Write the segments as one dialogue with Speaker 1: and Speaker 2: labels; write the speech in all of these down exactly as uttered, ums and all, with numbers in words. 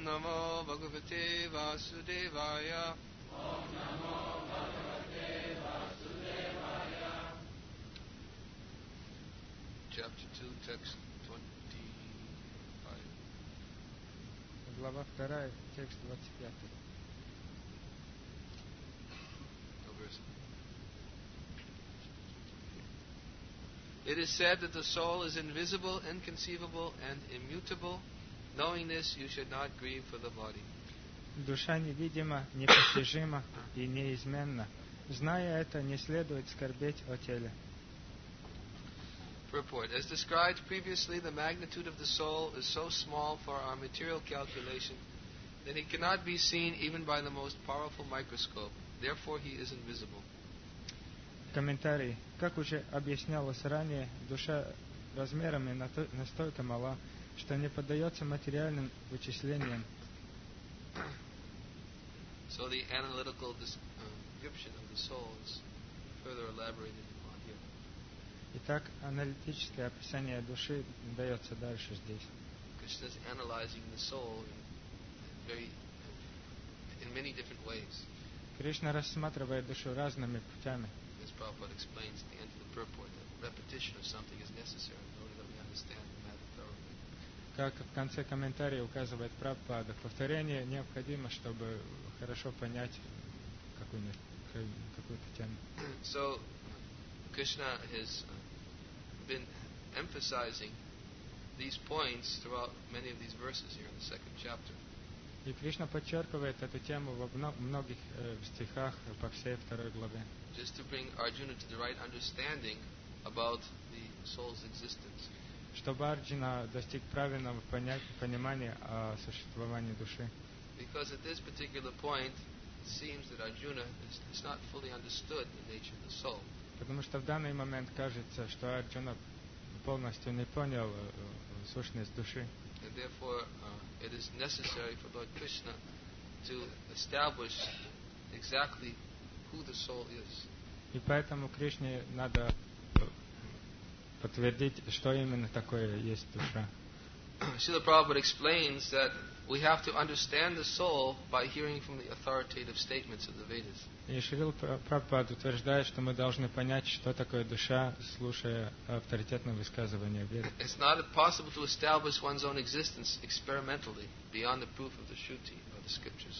Speaker 1: Namo Bhagavate Vasudevaya.
Speaker 2: Om Namo Bhagavate Vasudevaya.
Speaker 1: Chapter two, text twenty-five.
Speaker 3: Глава вторая, текст двадцать пятый.
Speaker 1: It is said that the soul is invisible, inconceivable, and immutable. Knowing this, you should not grieve for the body.
Speaker 3: Душа невидима, непостижима и неизменна. Зная это, не следует скорбеть о теле.
Speaker 1: Purport. As described previously, the magnitude of the soul is so small for our material calculation that it cannot be seen even by the most powerful microscope. Therefore, he is invisible.
Speaker 3: Комментарий. Как уже объяснялось ранее, душа размерами настолько мала, что не поддается материальным вычислениям.
Speaker 1: So the analytical description of the soul is further elaborated on here.
Speaker 3: Итак, аналитическое описание души дается дальше здесь.
Speaker 1: Krishna is analyzing the soul in very, in many different ways.
Speaker 3: Кришна рассматривает душу разными путями.
Speaker 1: As Prabhupada explains at the end of the purport, that repetition of something is necessary in order that we understand the matter thoroughly.
Speaker 3: Как в конце комментария указывает Прабхупада, повторение необходимо, чтобы хорошо понять какую-нибудь, какую-то тему.
Speaker 1: So, Krishna has been emphasizing these points throughout many of these verses here in the second chapter.
Speaker 3: И Кришна подчеркивает эту тему во многих э, стихах по всей второй главе.
Speaker 1: Just to bring Arjuna to the right understanding about the soul's existence.
Speaker 3: Чтобы Арджуна достиг правильного понять, понимания о существовании души.
Speaker 1: Because at this particular point, it seems that Arjuna is, is not fully understood the nature of the soul.
Speaker 3: Потому что в данный момент кажется, что Арджуна полностью не понял э, сущность души.
Speaker 1: And therefore, uh, it is necessary for Lord Krishna to establish exactly who the soul is.
Speaker 3: И поэтому Кришне надо подтвердить, что именно такое есть душа.
Speaker 1: Srila Prabhupada explains that we have to understand the soul by hearing from the authoritative statements of the Vedas.
Speaker 3: И Шрила Прабхупада утверждает, что мы должны понять, что такое душа, слушая авторитетное высказывание Веды.
Speaker 1: It's not possible to establish one's own existence experimentally beyond the proof of the Shruti or the scriptures.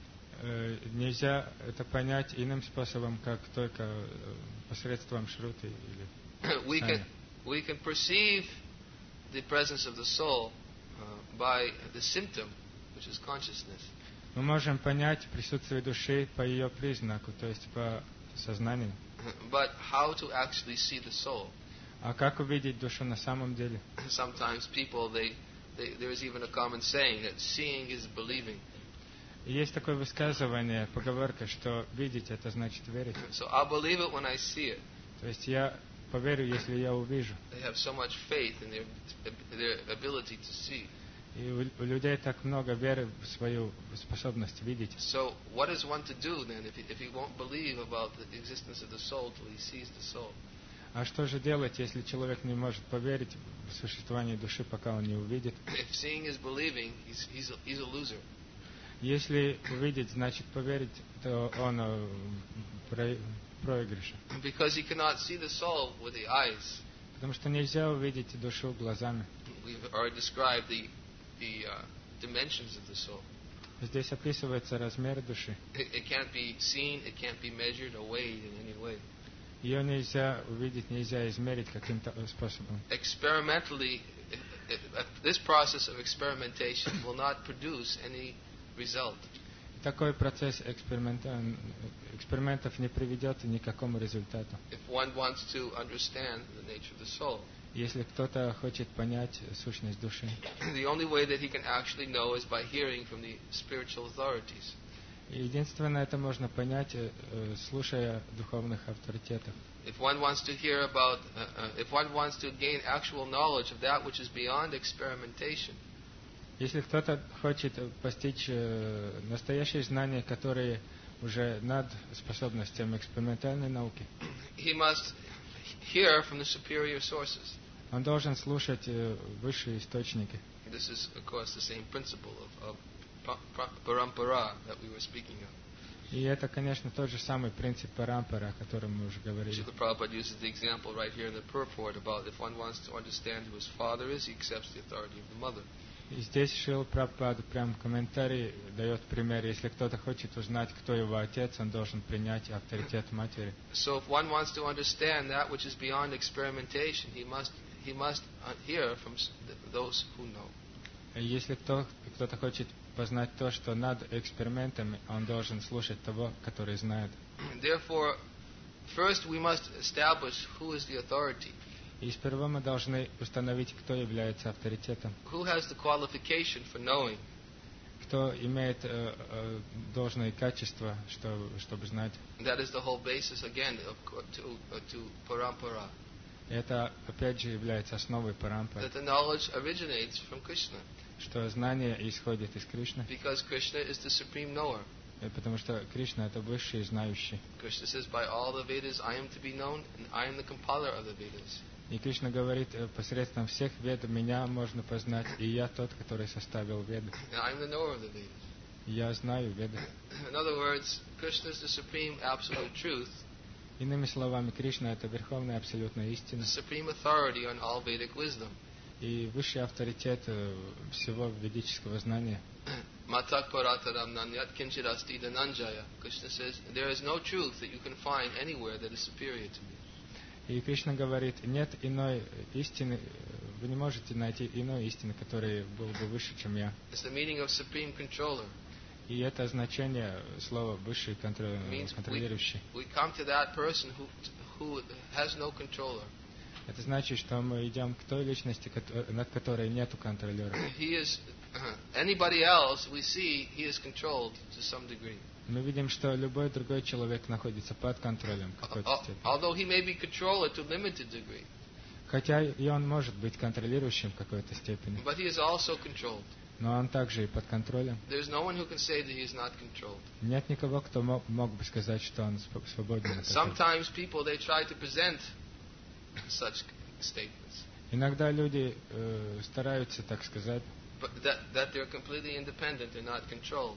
Speaker 3: Нельзя это понять иным способом, как только посредством Шруты или
Speaker 1: we can we can perceive the presence of the soul uh, by the symptom, which is consciousness.
Speaker 3: Мы можем понять присутствие души по ее признаку, то есть по сознанию.
Speaker 1: But how to actually see the soul?
Speaker 3: А как увидеть душу на самом деле?
Speaker 1: Sometimes people they, they there is even a common saying that seeing is believing.
Speaker 3: И есть такое высказывание, поговорка, что видеть это значит верить.
Speaker 1: So I'll believe it when I see it.
Speaker 3: То есть я поверю, если я увижу.
Speaker 1: They have so much faith in their their ability to see.
Speaker 3: И у, у людей так много веры в свою способность видеть.
Speaker 1: So what is one to do then if he, if he won't believe about the existence of the soul till he sees the soul?
Speaker 3: А что же делать, если человек не может поверить в существование души, пока он не увидит?
Speaker 1: If seeing is believing, he's he's a, he's a loser.
Speaker 3: Если увидеть, значит поверить, то он в проигрыше.
Speaker 1: Because he cannot see the soul with the eyes.
Speaker 3: Потому что нельзя увидеть душу глазами.
Speaker 1: We've already described the the uh, dimensions of the soul.
Speaker 3: Здесь описывается размер души.
Speaker 1: It, it can't be seen, it can't be measured or weighed in any way.
Speaker 3: Ее нельзя увидеть, нельзя измерить каким-то способом.
Speaker 1: Experimentally, this process of experimentation will not produce any result.
Speaker 3: Такой процесс экспериментов не приведет ни к какому результату.
Speaker 1: If one wants to understand the nature of the soul,
Speaker 3: если кто-то хочет понять сущность души,
Speaker 1: the only way that he can actually know is by hearing from the spiritual authorities.
Speaker 3: Единственное, это можно понять, слушая духовных авторитетов.
Speaker 1: If one wants to hear about, uh, uh, if one wants to gain actual knowledge of that which is beyond experimentation,
Speaker 3: если кто-то хочет постичь настоящие знания, которые уже над способностями экспериментальной науки,
Speaker 1: he must hear from the superior sources.
Speaker 3: Он должен слушать высшие источники.
Speaker 1: This is, of course, the same principle of, of parampara that we were speaking of.
Speaker 3: И это, конечно, тот же самый принцип парампара, о котором мы уже говорили.
Speaker 1: Srila Prabhupada uses the example right here in the purport about if one wants to understand who his father is, he accepts the authority of the mother.
Speaker 3: И здесь Шрила Прабхупада прям в комментарии дает пример. Если кто-то хочет узнать, кто его отец, он должен принять авторитет матери.
Speaker 1: So if one wants to understand that which is beyond experimentation, he must he must hear from those who know.
Speaker 3: Если кто, кто-то хочет познать то, что над экспериментами, он должен слушать того, который знает.
Speaker 1: Therefore, first we must establish who is the authority.
Speaker 3: И сперва мы должны установить, кто является авторитетом.
Speaker 1: Who has the qualification for knowing?
Speaker 3: Кто имеет э, э, должные качества, что, чтобы знать.
Speaker 1: That is the whole basis again of, to, uh, to parampara.
Speaker 3: Это опять же является основой парампары.
Speaker 1: That the knowledge originates from Krishna.
Speaker 3: Что знание исходит из Кришны.
Speaker 1: Because Krishna is the supreme knower.
Speaker 3: Потому что Кришна это высший знающий.
Speaker 1: Krishna says, by all the Vedas I am to be known, and I am the compiler of the Vedas.
Speaker 3: И Кришна говорит, посредством всех вед меня можно познать, и я тот, который составил веды.
Speaker 1: And I am the knower of the Vedas.
Speaker 3: Я знаю веды.
Speaker 1: In other words, Krishna is the supreme absolute truth.
Speaker 3: Иными словами, Кришна это верховная абсолютная истина.
Speaker 1: The supreme authority on all Vedic wisdom.
Speaker 3: И высший авторитет всего ведического знания.
Speaker 1: Matak parataram nanyat kinchit asti dhananjaya. Krishna says, there is no truth that you can find anywhere that is superior to me.
Speaker 3: И Кришна говорит, нет иной истины, вы не можете найти иной истины, которая была бы выше, чем я.
Speaker 1: It's the meaning of supreme controller.
Speaker 3: И это значение слова высший контроль, контролирующий.
Speaker 1: We come to that person who who has no controller.
Speaker 3: Это значит, что мы идем к той личности, над которой нету контролера.
Speaker 1: He is anybody else we see he is controlled to some degree.
Speaker 3: Мы видим, что любой другой человек находится под контролем в какой-то степени.
Speaker 1: Although he may be controller to limited degree.
Speaker 3: Хотя и он может быть контролирующим в какой-то степени.
Speaker 1: But he is also controlled.
Speaker 3: Но он также и под контролем.
Speaker 1: There's no one who can say that he is not controlled.
Speaker 3: Нет никого, кто мог, мог бы сказать, что он свободен.
Speaker 1: Sometimes people they try to present such statements.
Speaker 3: Иногда люди э, стараются, так сказать,
Speaker 1: but that that they're completely independent and not controlled.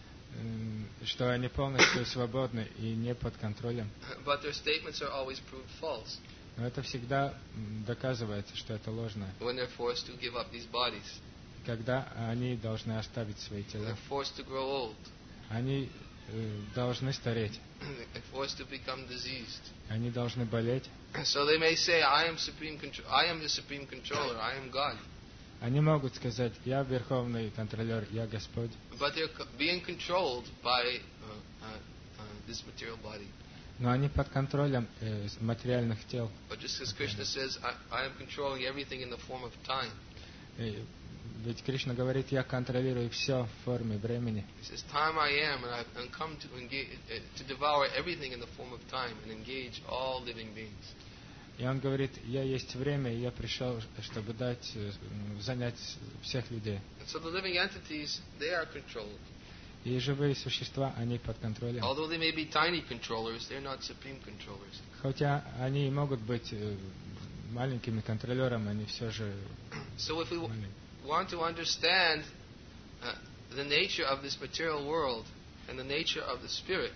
Speaker 3: Э, что они полностью свободны и не под контролем.
Speaker 1: But their statements are always proved false.
Speaker 3: Но это всегда доказывается, что это ложно.
Speaker 1: When they're forced to give up these bodies.
Speaker 3: Когда они должны оставить свои тела.
Speaker 1: They're forced to grow old.
Speaker 3: Они э, должны стареть.
Speaker 1: They're forced to become diseased.
Speaker 3: Они должны болеть.
Speaker 1: So they may say, I am supreme control. I am the supreme controller. I am God.
Speaker 3: Они могут сказать, я верховный контролер, я Господь.
Speaker 1: But they're being controlled by uh, uh, uh, this material body.
Speaker 3: Но они под контролем э, материальных тел.
Speaker 1: But just as Krishna says, I, I am controlling everything in the form of time.
Speaker 3: И, ведь Кришна говорит, я контролирую все в форме времени.
Speaker 1: He says, time I am, and I've come to engage, to devour everything in the form of time and engage all living beings.
Speaker 3: И он говорит, я есть время, и я пришел, чтобы дать, занять всех людей.
Speaker 1: And so the living entities, they are controlled.
Speaker 3: И живые существа, они под контролем.
Speaker 1: Although they may be tiny controllers, they're not supreme controllers.
Speaker 3: Хотя они могут быть маленькими контролерами, они все же
Speaker 1: So if we
Speaker 3: маленькие.
Speaker 1: want to understand uh, the nature of this material world and the nature of the spirit,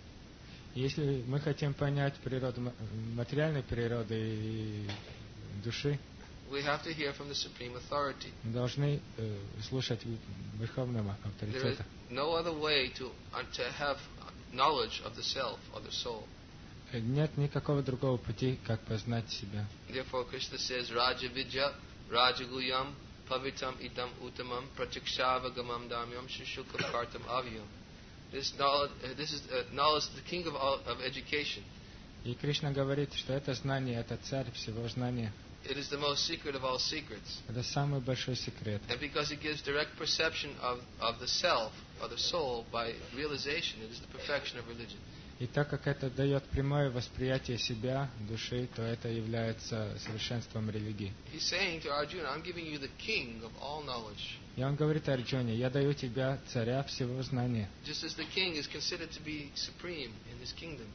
Speaker 3: если мы хотим понять природу, материальной природы и души,
Speaker 1: we have to hear from the supreme authority.
Speaker 3: мы должны э, слушать верховного
Speaker 1: There is
Speaker 3: авторитета.
Speaker 1: no other way to uh, to have knowledge of the self or the soul.
Speaker 3: Нет никакого другого пути, как познать себя.
Speaker 1: Therefore, Krishna says, Raja Vidya, Raja Guyam, Pavitam Idam Uttamam, Pratikshavagamam Damyam, Shishukam Kartam Avyam. This knowledge, uh, this is uh, knowledge, the king of all, of education.
Speaker 3: И Кришна говорит, что это знание, это царь всего знания.
Speaker 1: It is the most secret of all secrets.
Speaker 3: Это самый большой секрет.
Speaker 1: And because it gives direct perception of, of the self or the soul by realization, it is the perfection of religion.
Speaker 3: И так как это дает прямое восприятие себя, души, то это является совершенством религии.
Speaker 1: He's saying to Arjuna, I'm giving you the king of all knowledge.
Speaker 3: И он говорит Арджуне, я даю тебе царя всего знания.
Speaker 1: Just as the king is considered to be supreme in his kingdom.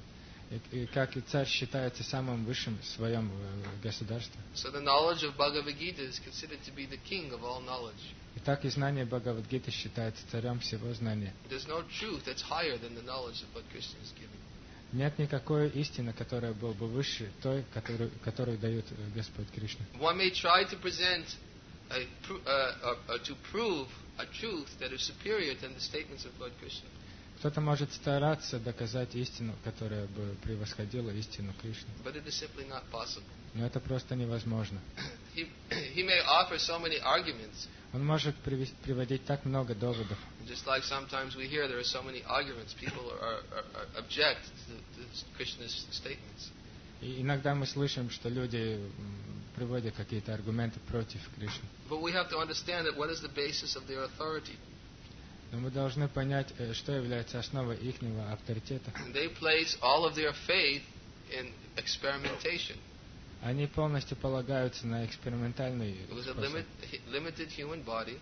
Speaker 3: И, и как и царь считается самым высшим в своем э, государстве.
Speaker 1: So the knowledge of Bhagavad Gita is considered to be the king of all knowledge.
Speaker 3: И так и знание Бхагавад-гиты считается царем всего знания.
Speaker 1: There's no truth that's higher than the knowledge of what Krishna is giving.
Speaker 3: Нет никакой истины, которая была бы выше той, которую, которую дает э, Господь Кришна.
Speaker 1: One may try to present a, pr- uh, uh, uh, to prove a truth that is superior than the statements of Lord Krishna.
Speaker 3: Кто-то может стараться доказать истину, которая бы превосходила истину Кришны.
Speaker 1: But it is simply not possible.
Speaker 3: Но это просто невозможно.
Speaker 1: He, he may offer so many arguments,
Speaker 3: Он может привести, приводить так много доводов.
Speaker 1: just like sometimes we hear there are so many arguments, people are, are, are object to, to Krishna's statements.
Speaker 3: И иногда мы слышим, что люди м, приводят какие-то аргументы против Кришны.
Speaker 1: But we have to understand that what is the basis of their authority.
Speaker 3: Но мы должны понять, э, что является основой ихнего авторитета.
Speaker 1: They place all of their faith in experimentation.
Speaker 3: Они полностью полагаются на экспериментальный
Speaker 1: It was a
Speaker 3: способ,
Speaker 1: limit, limited human body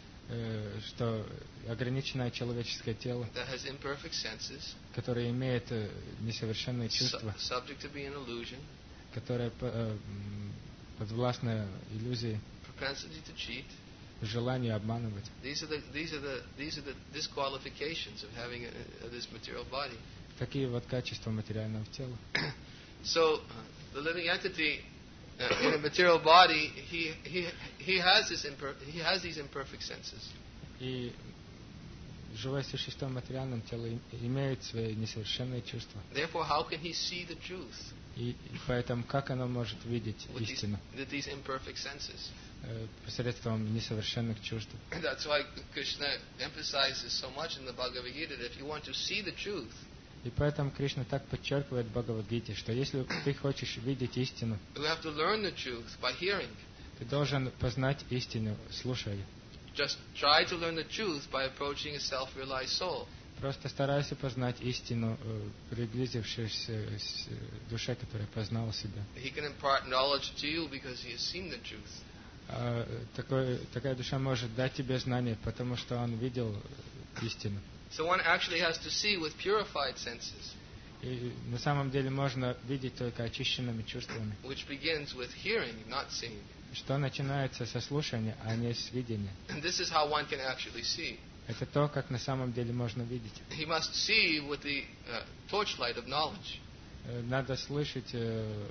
Speaker 3: э, что ограниченное человеческое тело,
Speaker 1: that has imperfect senses,
Speaker 3: которое имеет э, несовершенные
Speaker 1: su-
Speaker 3: чувства,
Speaker 1: subject to be an illusion,
Speaker 3: которое по- э, м, подвластно иллюзии,
Speaker 1: propensity to cheat.
Speaker 3: желанию обманывать.
Speaker 1: These are the these are the these are the disqualifications of having a, a, this material body.
Speaker 3: Такие вот качества материального тела.
Speaker 1: So uh, the living entity uh, in a material body, he he he has this imper- he has these imperfect senses.
Speaker 3: И живое существо в материальном теле имеет свои несовершенные чувства.
Speaker 1: Therefore, how can he see the truth
Speaker 3: И, и поэтому как оно может видеть
Speaker 1: with these,
Speaker 3: истину
Speaker 1: with these imperfect senses?
Speaker 3: э, посредством несовершенных чувств?
Speaker 1: That's why Krishna emphasizes so much in the Bhagavad Gita that if you want to see the truth,
Speaker 3: И поэтому Кришна так подчеркивает в Бхагавад-гите, что если ты хочешь видеть истину,
Speaker 1: you have to learn the truth by hearing.
Speaker 3: ты должен познать истину, слушая.
Speaker 1: Just try to learn the truth by approaching a self-realized soul.
Speaker 3: Просто старайся познать истину, э, приблизившись э, с, э, душе, которая познала себя.
Speaker 1: He can impart knowledge to you because he has seen the truth.
Speaker 3: А, э, такой, такая душа может дать тебе знание, потому что он видел э, истину.
Speaker 1: So one actually has to see with purified senses,
Speaker 3: И на самом деле можно видеть только очищенными чувствами,
Speaker 1: which begins with hearing, not seeing.
Speaker 3: что начинается со слушания, а не с видения.
Speaker 1: And this is how one can actually see.
Speaker 3: Это то, как на самом деле можно видеть.
Speaker 1: He must see with the uh, torchlight of knowledge.
Speaker 3: Э, Надо слышать, э,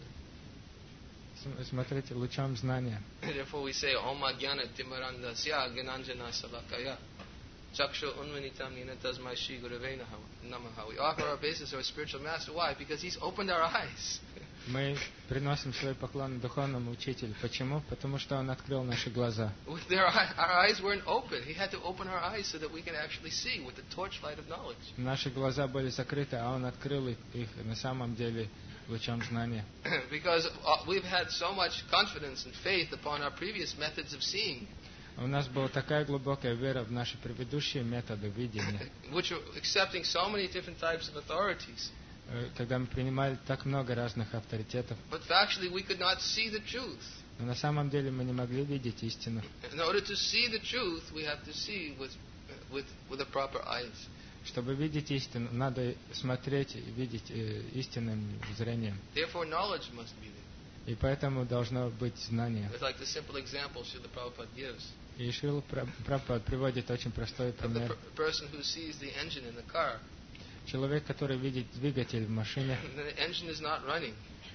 Speaker 3: см- смотреть лучом знания.
Speaker 1: Therefore we say, Om Ajnana Timarandasya Gyananjana Salakaya Chakshu Unvanitam Nina Tasmai Shri Gurave Namaha. We offer our obeisance to our spiritual master. Why? Because he's opened our eyes.
Speaker 3: Мы приносим свой поклон духовному учителю. Почему? Потому что он открыл наши глаза.
Speaker 1: With their, eye- our eyes weren't open. He had to open our eyes so that we can actually see with the torchlight of knowledge.
Speaker 3: Наши глаза были закрыты, а он открыл их, их на самом деле лучом знания.
Speaker 1: Because uh, we've had so much confidence and faith upon our previous methods of seeing,
Speaker 3: У нас была такая глубокая вера в наши предыдущие методы видения,
Speaker 1: which are accepting so many different types of authorities.
Speaker 3: э, когда мы принимали так много разных авторитетов.
Speaker 1: But factually, we could not see the truth.
Speaker 3: Но на самом деле мы не могли видеть истину.
Speaker 1: In order to see the truth, we have to see with, with, with the proper eyes.
Speaker 3: Чтобы видеть истину, надо смотреть и видеть э, истинным зрением.
Speaker 1: Therefore, knowledge must be there.
Speaker 3: И поэтому должно быть знание.
Speaker 1: It's like the simple example Srila Prabhupada gives
Speaker 3: И Шрила Прабхупада приводит очень простой
Speaker 1: of the
Speaker 3: пример.
Speaker 1: per- person who sees the engine in the car.
Speaker 3: Человек, который видит двигатель в машине,
Speaker 1: And the engine is not running,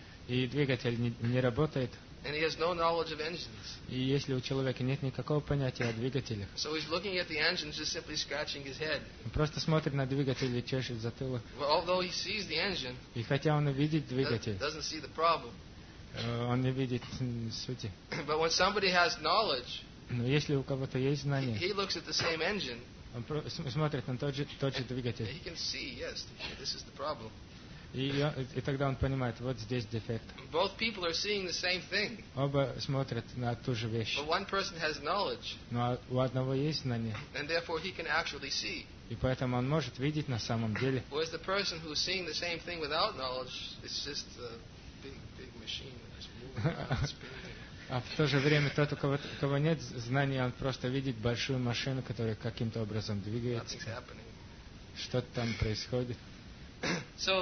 Speaker 3: и двигатель не, не работает,
Speaker 1: and he has no knowledge of engines.
Speaker 3: и если у человека нет никакого понятия о двигателях,
Speaker 1: So he's looking at the engine, just simply scratching his head.
Speaker 3: он просто смотрит на двигатель и чешет затылок.
Speaker 1: Well, although he sees the engine,
Speaker 3: И хотя он и видит
Speaker 1: does-
Speaker 3: двигатель,
Speaker 1: doesn't see the problem.
Speaker 3: э, он не видит м, сути.
Speaker 1: But when somebody has knowledge,
Speaker 3: Но если у кого-то есть
Speaker 1: he,
Speaker 3: знание,
Speaker 1: he looks at the same engine,
Speaker 3: он про- см- смотрит на тот же, тот же
Speaker 1: and
Speaker 3: двигатель,
Speaker 1: he can see, yes, this is the problem.
Speaker 3: и, он- и тогда он понимает, вот здесь дефект.
Speaker 1: Both people are seeing the same thing,
Speaker 3: Оба смотрят на ту же вещь.
Speaker 1: but one person has knowledge,
Speaker 3: Но у одного есть знание,
Speaker 1: and therefore he can actually see.
Speaker 3: и поэтому он может видеть на самом деле.
Speaker 1: Whereas the person who's seeing the same thing without knowledge, it's just a big, big machine that's moving around, spinning.
Speaker 3: А в то же время тот, у кого, у кого нет знания, он просто видит большую машину, которая каким-то образом двигается.
Speaker 1: Nothing's happening.
Speaker 3: Что-то там происходит.
Speaker 1: So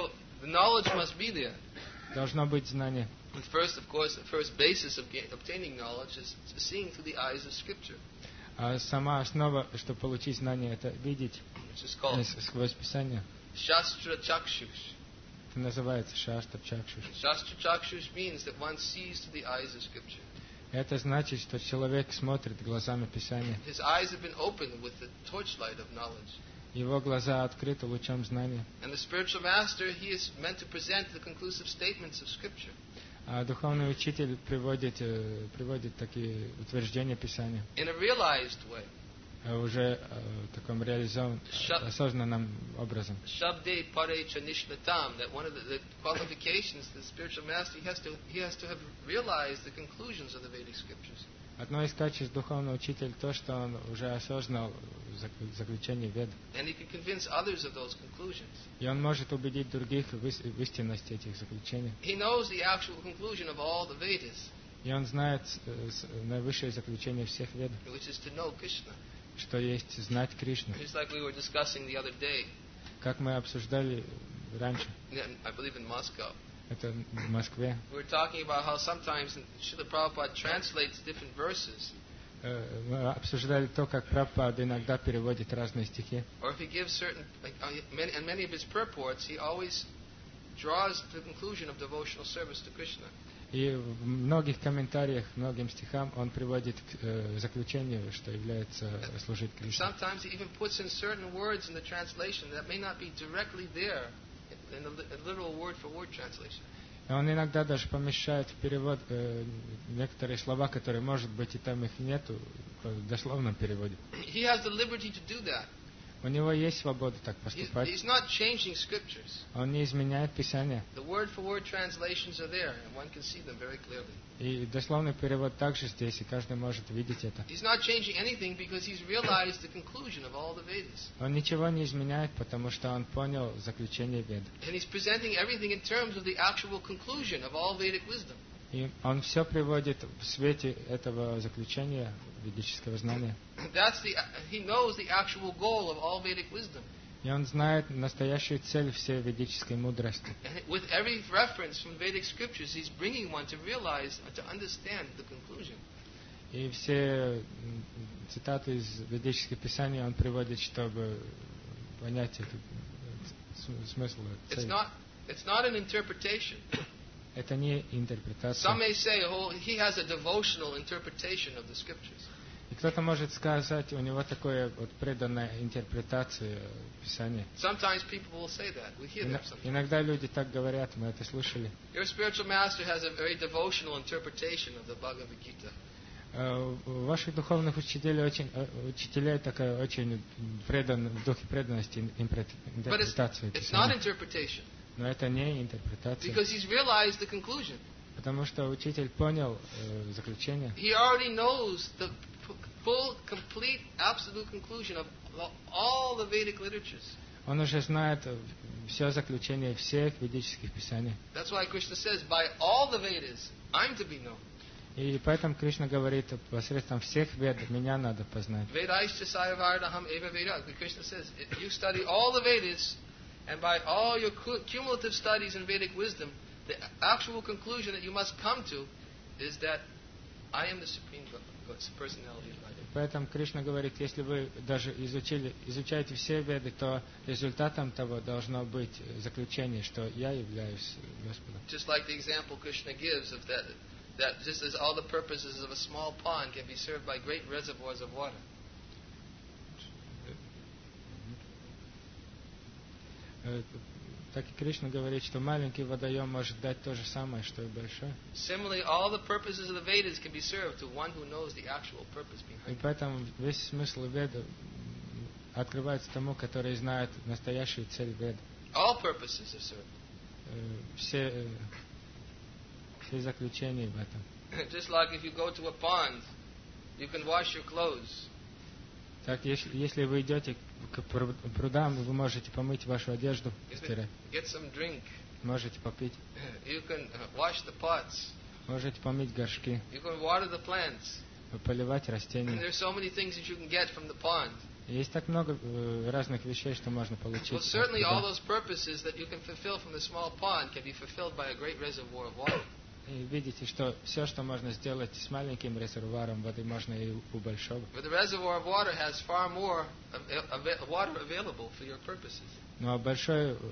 Speaker 1: The knowledge must be there.
Speaker 3: Должно быть знание.
Speaker 1: And first, of course, the first basis of ga- obtaining knowledge is seeing through the eyes of Scripture,
Speaker 3: А сама основа, чтобы получить знание, это видеть
Speaker 1: which is
Speaker 3: э,
Speaker 1: called
Speaker 3: с- сквозь Писание.
Speaker 1: Shastra Chakshush.
Speaker 3: Это называется Шаштаб Чакшуш.
Speaker 1: Shastra Chakshush means that one sees through the eyes of Scripture.
Speaker 3: Это значит, что человек смотрит глазами Писания.
Speaker 1: His eyes have been opened with the torchlight of knowledge.
Speaker 3: Его глаза открыты лучом знания.
Speaker 1: And the spiritual master, he is meant to present the conclusive statements of Scripture.
Speaker 3: А духовный учитель приводит, э, приводит такие утверждения Писания
Speaker 1: In a realized way.
Speaker 3: э, уже э, в таком реализованном,
Speaker 1: Ша-
Speaker 3: осознанном образом.
Speaker 1: Shabde pare chanishnatam, that one of the, the qualifications of the spiritual master, he has to he has to have realized the conclusions of the Vedic scriptures.
Speaker 3: Одно из качеств духовного учителя то, что он уже осознал зак- заключение Вед.
Speaker 1: And he can convince others of those conclusions.
Speaker 3: И он может убедить других в ис- в истинности этих заключений.
Speaker 1: He knows the actual conclusion of all the Vedas,
Speaker 3: И он знает э, с- наивысшее заключение всех Вед,
Speaker 1: which is to know Krishna.
Speaker 3: что есть знать Кришну.
Speaker 1: Just like we were discussing the other day,
Speaker 3: Как мы обсуждали раньше,
Speaker 1: in- I believe in Moscow,
Speaker 3: это в Москве,
Speaker 1: we were talking about how sometimes Srila Prabhupada translates different verses,
Speaker 3: э, мы обсуждали то, как Прабхупада иногда переводит разные стихи.
Speaker 1: or if he gives certain, like, uh, many, and many of his purports, he always draws the conclusion of devotional service to Krishna.
Speaker 3: И в многих комментариях, многим стихам он приводит к э, заключению, что является служить Кришне.
Speaker 1: Sometimes he even puts in certain words in the translation that may not be directly there in the li- literal word-for-word translation.
Speaker 3: И он иногда даже помещает в перевод э, некоторые слова, которые, может быть, и там их нету в дословном переводе.
Speaker 1: He has the liberty to do that.
Speaker 3: У него есть свобода так
Speaker 1: He's,
Speaker 3: поступать.
Speaker 1: he's not changing scriptures.
Speaker 3: Он не изменяет Писание.
Speaker 1: The word-for-word translations are there, and one can see them very clearly.
Speaker 3: И дословный перевод также здесь, и каждый может видеть это.
Speaker 1: He's not changing anything because he's realized the conclusion of all the Vedas.
Speaker 3: Он ничего не изменяет, потому что он понял заключение Вед.
Speaker 1: And he's presenting everything in terms of the actual conclusion of all Vedic wisdom.
Speaker 3: И он все приводит в свете этого заключения ведического знания.
Speaker 1: That's the, he knows the actual goal of all Vedic wisdom.
Speaker 3: И он знает настоящую цель всей ведической мудрости.
Speaker 1: And with every reference from Vedic scriptures, he's bringing one to realize, to understand the conclusion.
Speaker 3: И все м, цитаты из ведических писаний он приводит, чтобы понять этот э, с- смысл.
Speaker 1: It's
Speaker 3: цель.
Speaker 1: not, it's not an interpretation.
Speaker 3: Это не интерпретация.
Speaker 1: Some may say, oh, he has a devotional interpretation of the scriptures.
Speaker 3: И кто-то может сказать, у него такая вот преданная интерпретация Писания.
Speaker 1: Sometimes people will say that. We hear
Speaker 3: Ина-
Speaker 1: that sometimes.
Speaker 3: Иногда люди так говорят, мы это слышали.
Speaker 1: Your spiritual master has a very devotional interpretation of the Bhagavad Gita.
Speaker 3: Э, У ваших духовных учителей очень, э, учителей такая очень предан, в духе преданности ин- импрет-
Speaker 1: But it's,
Speaker 3: интерпретация
Speaker 1: it's not
Speaker 3: Писания.
Speaker 1: interpretation
Speaker 3: Но это не интерпретация.
Speaker 1: because he's realized the conclusion.
Speaker 3: Потому что учитель понял э, заключение.
Speaker 1: He already knows the p- full, complete, absolute conclusion of all the Vedic literatures.
Speaker 3: Он уже знает все заключение всех ведических писаний.
Speaker 1: That's why Krishna says, by all the Vedas, I'm to be known.
Speaker 3: И поэтому Кришна говорит, посредством всех вед меня надо познать.
Speaker 1: Vedaishcha sayavardaham eva Veda. Krishna says, if you study all the Vedas, and by all your cu- cumulative studies in Vedic wisdom, the actual conclusion that you must come to is that I am the Supreme God, God's personality of Godhead.
Speaker 3: Поэтому Кришна говорит, если вы даже изучили, изучаете все веды, то результатом того должно быть заключение, что я являюсь Господом.
Speaker 1: Just like the example Krishna gives of that, that just as all the purposes of a small pond can be served by great reservoirs of water.
Speaker 3: Э, Так и Кришна говорит, что маленький водоем может дать то же самое, что и большой.
Speaker 1: Similarly, all the purposes of the Vedas can be served to one who knows the actual purpose
Speaker 3: И
Speaker 1: behind it.
Speaker 3: поэтому весь смысл веда открывается тому, который знает настоящую цель веда.
Speaker 1: All purposes are served.
Speaker 3: Э, Все, э, все заключения в этом.
Speaker 1: Just like if you go to a pond, you can wash your clothes.
Speaker 3: Так, если, если вы идете к пру- прудам, вы можете помыть вашу одежду,
Speaker 1: You
Speaker 3: постирать,
Speaker 1: can get some drink.
Speaker 3: можете попить,
Speaker 1: You can uh, wash the pots.
Speaker 3: можете помыть горшки,
Speaker 1: You can water the plants.
Speaker 3: поливать
Speaker 1: And
Speaker 3: растения.
Speaker 1: there's so many things that you can get from the pond.
Speaker 3: Есть так много э, разных вещей, что можно получить.
Speaker 1: Well, certainly all those purposes that you can fulfill from the small pond can be fulfilled by a great reservoir of water.
Speaker 3: И видите, что все, что можно сделать с маленьким резервуаром воды, можно и у большого.
Speaker 1: But the reservoir of water has far more av- av- water available for your purposes.
Speaker 3: Ну а большой э,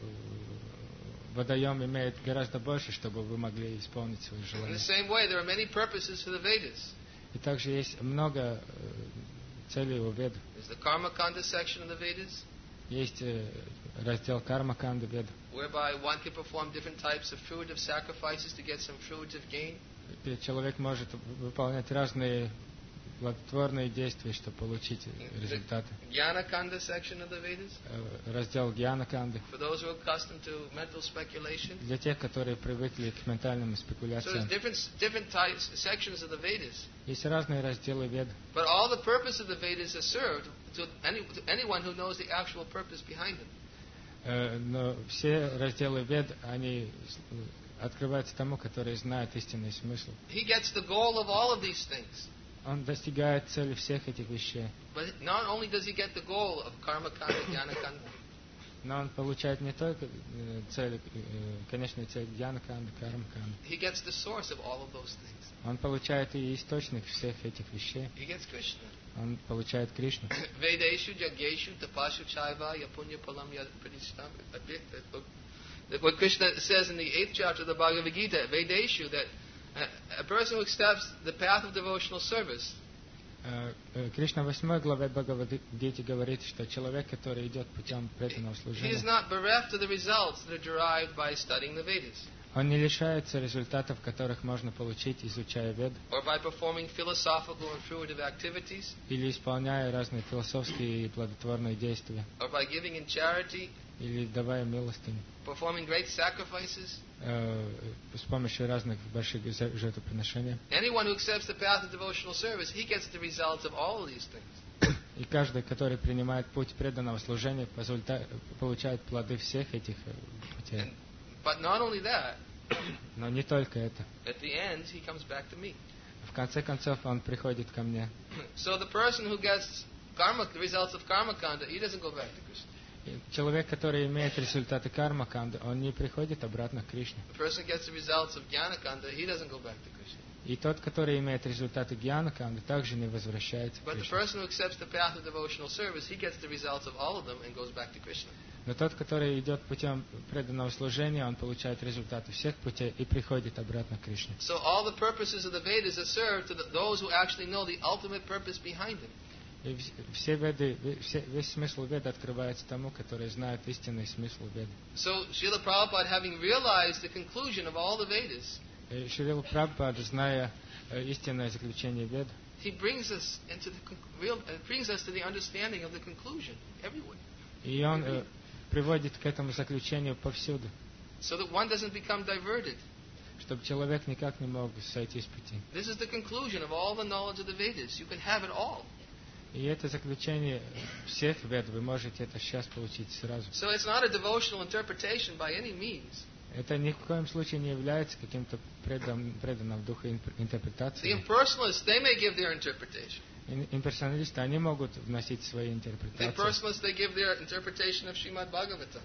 Speaker 3: водоем имеет гораздо больше, чтобы вы могли исполнить свои
Speaker 1: In
Speaker 3: желания.
Speaker 1: the same way, there are many purposes for the Vedas.
Speaker 3: И также есть много э, целей у Вед.
Speaker 1: There's the Karma Kanda section of the Vedas,
Speaker 3: Есть э, раздел Карма Канда Вед,
Speaker 1: whereby one can perform different types of fruitive sacrifices to get some fruitive gain.
Speaker 3: где человек может выполнять разные плодотворные действия, чтобы получить результаты.
Speaker 1: Jnana Kanda section of the Vedas,
Speaker 3: Э, Раздел Гьяна Канды
Speaker 1: for those who are accustomed to mental speculation.
Speaker 3: для тех, которые привыкли к ментальным
Speaker 1: So there's
Speaker 3: спекуляциям.
Speaker 1: different different types sections of the Vedas,
Speaker 3: Есть разные разделы Вед.
Speaker 1: but all the purpose of the Vedas is served to, any, to anyone who knows the actual purpose behind them.
Speaker 3: Э, Но все разделы Вед, они с- открываются тому, который знает истинный смысл.
Speaker 1: He gets the goal of all of these things,
Speaker 3: Он достигает цели всех этих вещей.
Speaker 1: but not only does he get the goal of Karma Kanda, Jnana Kanda,
Speaker 3: Но он получает не только э, цель, э, конечную цель Гьяна Канды, Карма Канды.
Speaker 1: he gets the source of all of those things.
Speaker 3: Он получает и источник всех этих вещей.
Speaker 1: He gets Krishna.
Speaker 3: Он получает Кришну.
Speaker 1: Vedeshu, Jageshu, Tapashu, Chaiva, Yapunya, Palam, Pradishtam. What Krishna says in the eighth chapter of the Bhagavad Gita, Vedeshu, that a, a person who accepts the path of devotional service,
Speaker 3: Э, э, Кришна в восьмой главе Бхагавад-гите говорит, что человек, который идет путем преданного
Speaker 1: he is
Speaker 3: служения,
Speaker 1: not bereft of the results that are derived by studying the Vedas,
Speaker 3: он не лишается результатов, которых можно получить, изучая Вед,
Speaker 1: or by performing philosophical and fruitive activities,
Speaker 3: или исполняя разные философские и плодотворные действия,
Speaker 1: or by giving in charity,
Speaker 3: или давая милостыню,
Speaker 1: performing great sacrifices.
Speaker 3: э, с помощью разных больших жертв- жертвоприношений.
Speaker 1: Anyone who accepts the path of devotional service, he gets the results of all of these things.
Speaker 3: И каждый, который принимает путь преданного служения, позульта- получает плоды всех этих э, путей.
Speaker 1: And, but not only that,
Speaker 3: Но не только это.
Speaker 1: at the end, he comes back to me.
Speaker 3: В конце концов, он приходит ко мне.
Speaker 1: So the person who gets karma, the results of karma kanda, he doesn't go back to Krishna.
Speaker 3: И человек, который имеет результаты карма канды, он не приходит обратно к Кришне.
Speaker 1: The person who gets the results of jnana kanda, he doesn't go back to Krishna.
Speaker 3: И тот, который имеет результаты гьяна канды, также не возвращается к
Speaker 1: But the
Speaker 3: Кришне.
Speaker 1: person who accepts the path of devotional service, he gets the results of all of them and goes back to Krishna.
Speaker 3: Но тот, который идет путем преданного служения, он получает результаты всех путей и приходит обратно к Кришне.
Speaker 1: So all the purposes of the Vedas are served to the, those who actually know the ultimate purpose behind them.
Speaker 3: И вс- все веды, все- весь смысл веды открывается тому, который знает истинный смысл веды.
Speaker 1: So Srila Prabhupada, having realized the conclusion of all the Vedas,
Speaker 3: И Шрила Прабхупада, зная э, истинное заключение вед,
Speaker 1: he brings us into the con- real, uh, brings us to the understanding of the conclusion everywhere,
Speaker 3: и он э, приводит к этому заключению повсюду,
Speaker 1: so that one doesn't become diverted.
Speaker 3: чтобы человек никак не мог сойти с пути.
Speaker 1: This is the conclusion of all the knowledge of the Vedas. You can have it all.
Speaker 3: И это заключение всех вед, вы можете это сейчас получить сразу.
Speaker 1: So it's not a devotional interpretation by any means.
Speaker 3: Это ни в коем случае не является каким-то предан, преданным в духе
Speaker 1: The
Speaker 3: интерпретацией.
Speaker 1: impersonalists, they may give their interpretation.
Speaker 3: Ин- Имперсоналисты, они могут вносить свои
Speaker 1: The
Speaker 3: интерпретации.
Speaker 1: impersonalists, they give their interpretation of Srimad Bhagavatam.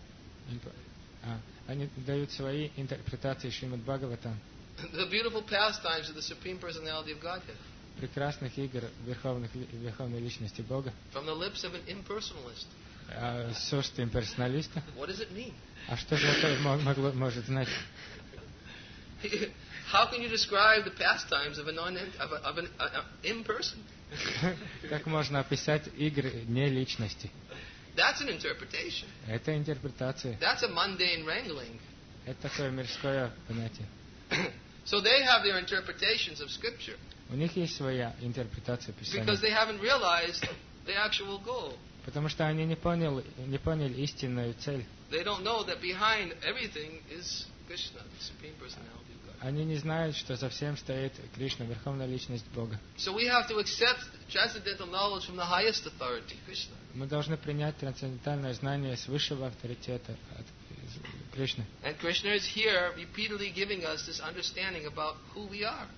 Speaker 3: Имп- а, они дают свои интерпретации Шримад Бхагаватам,
Speaker 1: The beautiful pastimes of the Supreme Personality of Godhead,
Speaker 3: прекрасных игр верховных, ли- верховной личности Бога,
Speaker 1: from the lips of an impersonalist.
Speaker 3: а, с уст имперсоналиста.
Speaker 1: What does it mean?
Speaker 3: А что же это мо- могло, может значить?
Speaker 1: How can you describe the pastimes of, a non, of, a, of an uh, uh, imperson?
Speaker 3: Как можно описать игры не личности?
Speaker 1: That's an interpretation.
Speaker 3: Это интерпретация.
Speaker 1: That's a mundane wrangling.
Speaker 3: Это такое мирское понятие.
Speaker 1: So they have their interpretations of Scripture
Speaker 3: У них есть своя интерпретация
Speaker 1: because
Speaker 3: Писания.
Speaker 1: they haven't realized the actual goal.
Speaker 3: Потому что они не поняли, не поняли истинную цель.
Speaker 1: They don't know that behind everything is Krishna, the Supreme Personality of God.
Speaker 3: Они не знают, что за всем стоит Кришна, верховная личность Бога.
Speaker 1: So we have to accept transcendental knowledge from the highest authority, Krishna.
Speaker 3: Мы должны принять трансцендентальное знание с высшего авторитета от Кришны.
Speaker 1: And Krishna is here repeatedly giving us this understanding about who we are.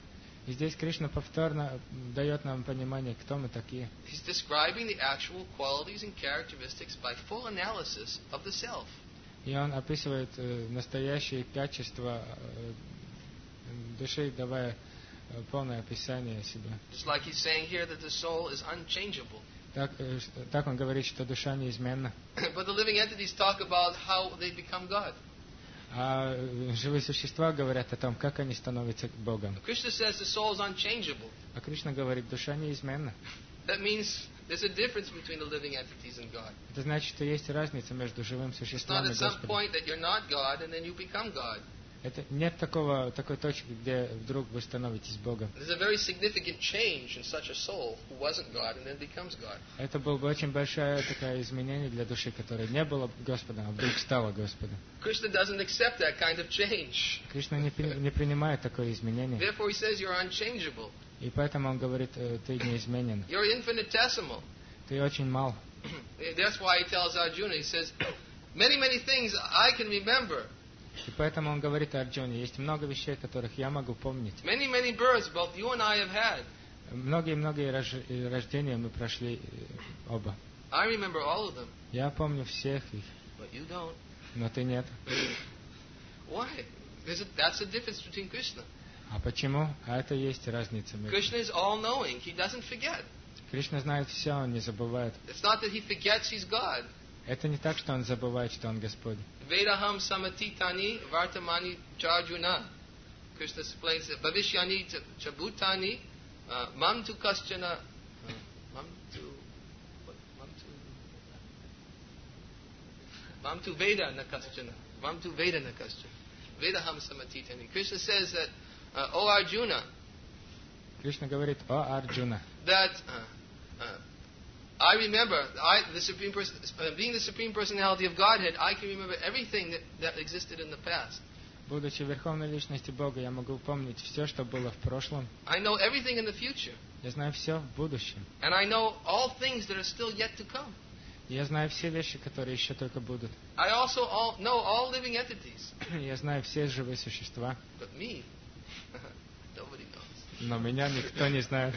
Speaker 3: И здесь Кришна повторно дает нам понимание, кто мы такие.
Speaker 1: He's describing the actual qualities and characteristics by full analysis of the self.
Speaker 3: И он описывает э, настоящие качества э, души, давая э, полное описание себя.
Speaker 1: Just like he's saying here that the soul is unchangeable.
Speaker 3: Так, э, так он говорит, что душа неизменна.
Speaker 1: But the living entities talk about how they become God.
Speaker 3: А живые существа говорят о том, как они становятся Богом.
Speaker 1: Krishna says the soul is unchangeable.
Speaker 3: А Кришна говорит, душа неизменна.
Speaker 1: That means there's a difference between the living entities and God.
Speaker 3: Это значит, что есть разница между живым
Speaker 1: It's
Speaker 3: существом
Speaker 1: not
Speaker 3: и
Speaker 1: at some
Speaker 3: Господом.
Speaker 1: point that you're not God and then you become God.
Speaker 3: Это, нет такого, такой точки, где вдруг вы становитесь Богом.
Speaker 1: There's a very significant change in such a soul who wasn't God and then becomes God.
Speaker 3: Это было бы очень большое такое изменение для души, которая не была Господом, а вдруг стала Господом.
Speaker 1: Krishna doesn't accept that kind of change.
Speaker 3: Кришна не, при- не принимает такое изменение.
Speaker 1: Therefore he says you're unchangeable.
Speaker 3: И поэтому он говорит, э, ты неизменен.
Speaker 1: You're infinitesimal.
Speaker 3: Ты очень мал.
Speaker 1: That's why he tells Arjuna, he says, many, many things I can remember.
Speaker 3: И поэтому он говорит Арджуне, есть много вещей, которых я могу помнить.
Speaker 1: Many, many births both you and I have had.
Speaker 3: Многие-многие рож- э, рождения мы прошли э, оба.
Speaker 1: I remember all of them,
Speaker 3: Я помню всех их,
Speaker 1: but you don't.
Speaker 3: но ты нет.
Speaker 1: Why? There's a, that's the difference between Krishna.
Speaker 3: А почему? А это есть разница между.
Speaker 1: Krishna is all-knowing. He doesn't forget.
Speaker 3: Кришна знает все, он не забывает.
Speaker 1: It's not that he forgets he's God.
Speaker 3: Это не так, что он забывает, что он Господь.
Speaker 1: Vedaham samatitani vartamani charjuna. Krishna explains that Bhavishyani chabutani mam tu kaschana mam tu what, mam tu mam tu veda nakaschana mam tu veda nakaschana Vedaham samatitani. Krishna says that uh, O Arjuna,
Speaker 3: Кришна говорит, о Арджуна,
Speaker 1: that uh, uh, I remember, I, the supreme person, uh, being the supreme personality of Godhead, I can remember everything that, that existed in the past.
Speaker 3: будучи верховной личностью Бога, я могу помнить все, что было в прошлом.
Speaker 1: I know everything in the future,
Speaker 3: Я знаю все в будущем.
Speaker 1: and I know all things that are still yet to come.
Speaker 3: Я знаю все вещи, которые еще только будут.
Speaker 1: I also all, know all living entities,
Speaker 3: Я знаю все живые существа,
Speaker 1: but me, nobody knows.
Speaker 3: но меня никто не знает.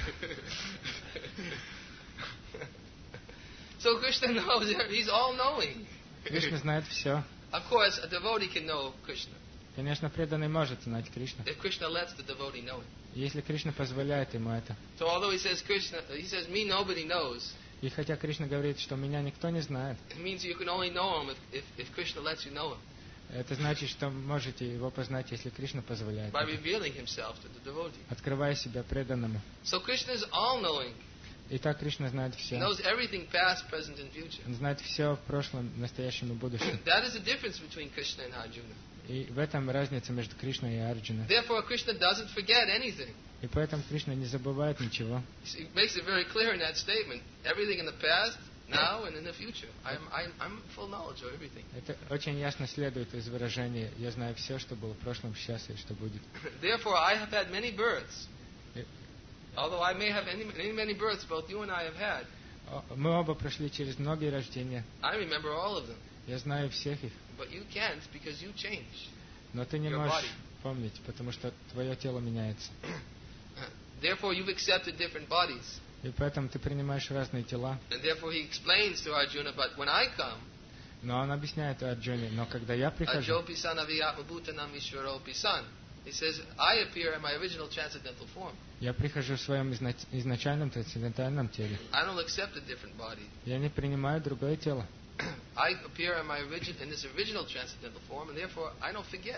Speaker 1: So Krishna knows, he's all-knowing.
Speaker 3: Кришна знает все.
Speaker 1: Of course, a devotee can know Krishna,
Speaker 3: Конечно, преданный может знать Кришну,
Speaker 1: if Krishna lets the devotee know it.
Speaker 3: если Кришна позволяет ему это.
Speaker 1: So although he says Krishna, he says me nobody knows,
Speaker 3: И хотя Кришна говорит, что меня никто не знает,
Speaker 1: it means you can only know him if, if, if Krishna lets you know him,
Speaker 3: это значит, что можете его познать, если Кришна позволяет.
Speaker 1: by
Speaker 3: это,
Speaker 1: revealing himself to the devotee.
Speaker 3: открывая себя преданному.
Speaker 1: So Krishna is all-knowing.
Speaker 3: И так Кришна знает
Speaker 1: He
Speaker 3: все.
Speaker 1: knows everything past, present, and future.
Speaker 3: Он знает все в прошлом, настоящем и будущем.
Speaker 1: That is the difference between Krishna and Arjuna.
Speaker 3: И в этом разница между Кришной и Арджуной.
Speaker 1: Therefore, Krishna doesn't forget anything.
Speaker 3: И поэтому Кришна не забывает ничего.
Speaker 1: He makes it very clear in that statement. Everything in the past, now, and in the future. I'm, I'm, I'm full knowledge of everything.
Speaker 3: Это очень ясно следует из выражения «Я знаю все, что было в прошлом, сейчас и что будет».
Speaker 1: Therefore, I have had many births.
Speaker 3: И-
Speaker 1: Although I may have many, many, many births, both you and I have had.
Speaker 3: о- Мы оба прошли через многие рождения.
Speaker 1: I remember all of them.
Speaker 3: Я знаю всех их.
Speaker 1: But you can't because you changed.
Speaker 3: Но ты не
Speaker 1: Your
Speaker 3: можешь
Speaker 1: body.
Speaker 3: помнить, потому что твое тело меняется.
Speaker 1: Therefore, you've accepted different bodies.
Speaker 3: И поэтому ты принимаешь разные тела.
Speaker 1: And therefore, he explains to Arjuna, but when I come,
Speaker 3: Но он объясняет Арджуне, но когда я прихожу,
Speaker 1: Ajopisan aviyatmabhutanam ishwaropisan. He says, I appear in my original transcendental form.
Speaker 3: я прихожу в своем изна- изначальном трансцендентальном теле.
Speaker 1: I don't accept a different body.
Speaker 3: Я не принимаю другое тело.
Speaker 1: I appear in my origin in this original transcendental form, and therefore I don't forget.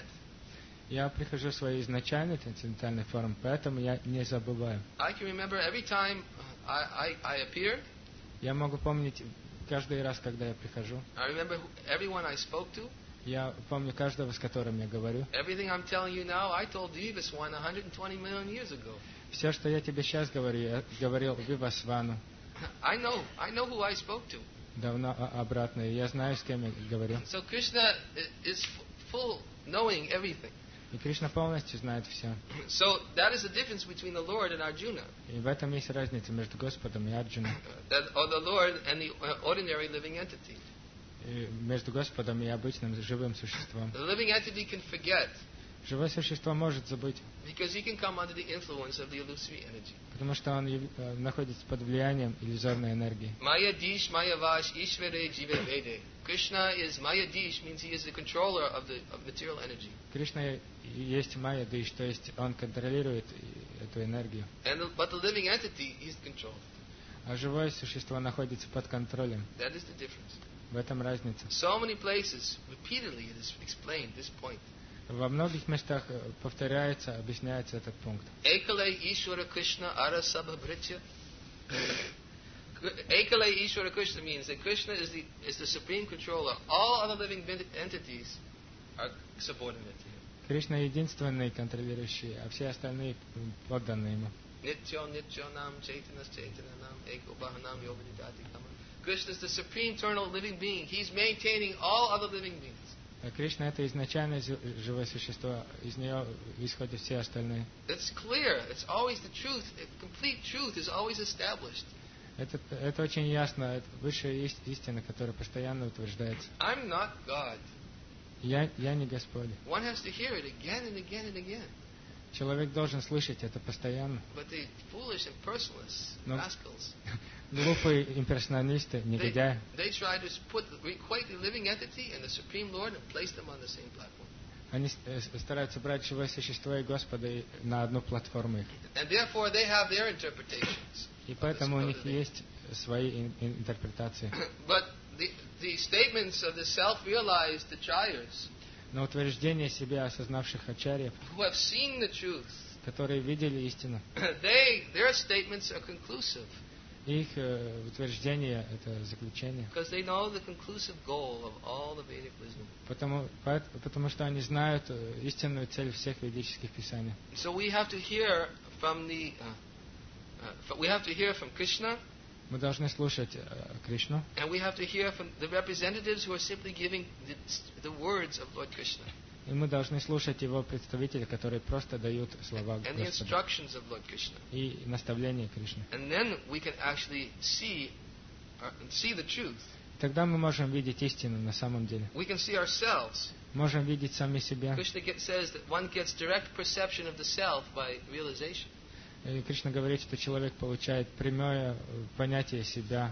Speaker 3: Я прихожу в своей изначальной трансцендентальной форме, поэтому я не забываю.
Speaker 1: I can remember every time I, I, I appear.
Speaker 3: Я могу помнить каждый раз, когда я прихожу.
Speaker 1: I remember who, everyone I spoke to.
Speaker 3: Я помню каждого, с которым я говорю.
Speaker 1: Everything I'm telling you now, I told Vivaswan one hundred twenty million years ago.
Speaker 3: Все, что я тебе сейчас говорю, я говорил Вивасвану
Speaker 1: I know, I know who I spoke to.
Speaker 3: давно о- обратно, и я знаю, с кем я говорю.
Speaker 1: So Krishna i- is f- full knowing everything.
Speaker 3: И Кришна полностью знает все.
Speaker 1: So that is the difference between the Lord and Arjuna.
Speaker 3: И в этом есть разница между Господом и Арджуной.
Speaker 1: That, or the Lord and the uh, ordinary living entity.
Speaker 3: И между Господом и обычным живым существом.
Speaker 1: The living entity can forget.
Speaker 3: Живое существо может забыть,
Speaker 1: because he can come under the influence of the illusory energy.
Speaker 3: потому что он яв- э, находится под влиянием иллюзорной энергии.
Speaker 1: Maya Dish, Maya Vash, Ishvare, Jiva Vede. Krishna is Maya Dish, means he is the controller of the of material energy.
Speaker 3: Кришна и есть Майя Дыш, то есть он контролирует и- эту энергию.
Speaker 1: And the, but the living entity, he's controlled.
Speaker 3: А живое существо находится под контролем.
Speaker 1: That is the difference.
Speaker 3: В этом разница.
Speaker 1: So many places, repeatedly, it is explained this point.
Speaker 3: Во многих местах э, повторяется, объясняется этот пункт.
Speaker 1: Ekale Ishwara Krishna Ara Sabhabritya. Ekale Ishwara Krishna means that Krishna is the is the supreme controller. All other living ben- entities are subordinate to him.
Speaker 3: Кришна единственный контролирующий, а все остальные м, подданы ему.
Speaker 1: Nityo Nityo Nam Chaitanas Chaitananam Eko Bahanam Yovididati Kama. Krishna is the supreme eternal living being. He's maintaining all other living beings.
Speaker 3: А Кришна — это изначальное зю- живое существо, из нее исходят все остальные.
Speaker 1: It's clear. It's always the truth. Complete truth is always established.
Speaker 3: Это, это очень ясно, это высшая ис- истина, которая постоянно утверждается.
Speaker 1: I'm not God.
Speaker 3: Я, я не Господь.
Speaker 1: One has to hear it again and again and again.
Speaker 3: Человек должен слышать это постоянно.
Speaker 1: But the foolish and personalists,
Speaker 3: No.
Speaker 1: rascals,
Speaker 3: Глупые имперсоналисты,
Speaker 1: they,
Speaker 3: негодяи,
Speaker 1: they try to put equate the living entity and the Supreme Lord and place them on the same platform.
Speaker 3: они с- э, стараются брать живое существо и Господа и на одну платформу их.
Speaker 1: And therefore they have their interpretations.
Speaker 3: И поэтому у них
Speaker 1: of the-
Speaker 3: есть свои ин- ин- интерпретации.
Speaker 1: But the, the statements of the self-realized acharyas
Speaker 3: Но утверждение себя осознавших ачарьев,
Speaker 1: who have seen the truth,
Speaker 3: которые видели истину,
Speaker 1: they their statements are conclusive
Speaker 3: их э, утверждение — это заключение.
Speaker 1: because they know the conclusive goal of all the Vedic wisdom.
Speaker 3: Потому, поэт- потому что они знают э, истинную цель всех ведических писаний.
Speaker 1: So we have to hear from the uh, uh, we have to hear from Krishna,
Speaker 3: Мы должны слушать э, Кришну,
Speaker 1: and we have to hear from the representatives who are simply giving the, the words of Lord Krishna
Speaker 3: и мы должны слушать его представителей, которые просто дают слова
Speaker 1: and the
Speaker 3: Господа
Speaker 1: instructions of Lord Krishna.
Speaker 3: и наставления Кришны.
Speaker 1: And then we can actually see uh, see the truth.
Speaker 3: Тогда мы можем видеть истину на самом деле.
Speaker 1: We can see ourselves.
Speaker 3: Можем видеть сами себя.
Speaker 1: Krishna get, says that one gets direct perception of the self by realization.
Speaker 3: И Кришна говорит, что человек получает прямое э, понятие себя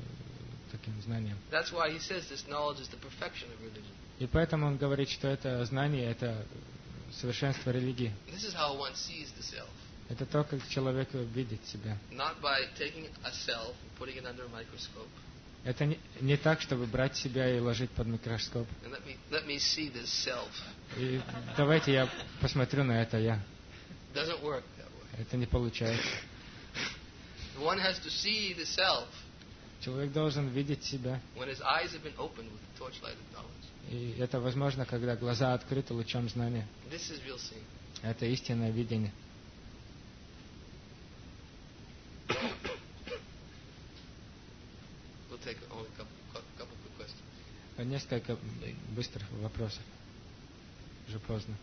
Speaker 3: э, таким знанием.
Speaker 1: That's why he says this knowledge is the perfection of religion.
Speaker 3: И поэтому он говорит, что это знание — это совершенство религии.
Speaker 1: This is how one sees the self.
Speaker 3: Это то, как человек видит себя.
Speaker 1: Not by taking a self and putting it under a microscope.
Speaker 3: Это не, не так, чтобы брать себя и ложить под микроскоп.
Speaker 1: And let me let me see this self.
Speaker 3: И давайте я посмотрю на это я.
Speaker 1: Doesn't work that way.
Speaker 3: Это не получается.
Speaker 1: One has to see the self
Speaker 3: Человек должен видеть себя.
Speaker 1: when his eyes have been opened with the torchlight of knowledge.
Speaker 3: И это возможно, когда глаза открыты лучом знания.
Speaker 1: This is real seeing.
Speaker 3: Это истинное видение.
Speaker 1: We'll take only a couple, cou- couple quick questions.
Speaker 3: Несколько быстрых вопросов. Уже поздно.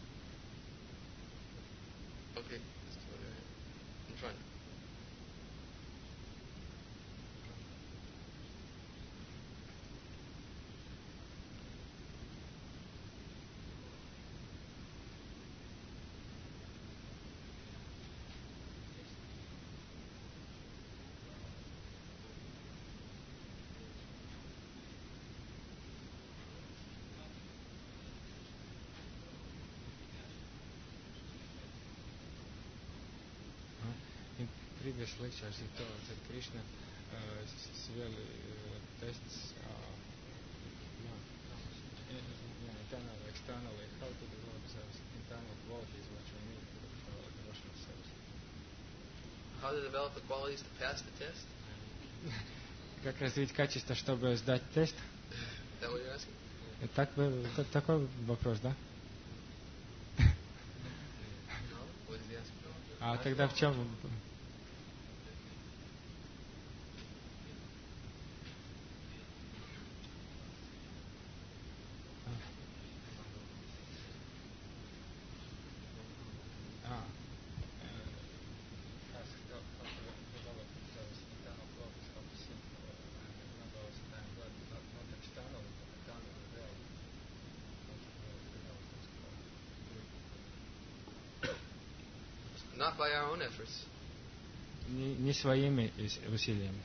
Speaker 1: Okay. let's go there. In front.
Speaker 3: In previous lectures, you told that Krishna uh, s- severely uh, tests uh, no, uh, yeah, internal, externally, how to develop those internal qualities which we need for our devotional service.
Speaker 1: How to develop the qualities to pass the test?
Speaker 3: Как развить качество, чтобы сдать тест?
Speaker 1: Is that what you're asking?
Speaker 3: Так, вы- та- такой вопрос, да?
Speaker 1: No. What is he asking?
Speaker 3: А тогда в чем? А.
Speaker 1: not by our own efforts.
Speaker 3: Не, не своими ис- усилиями.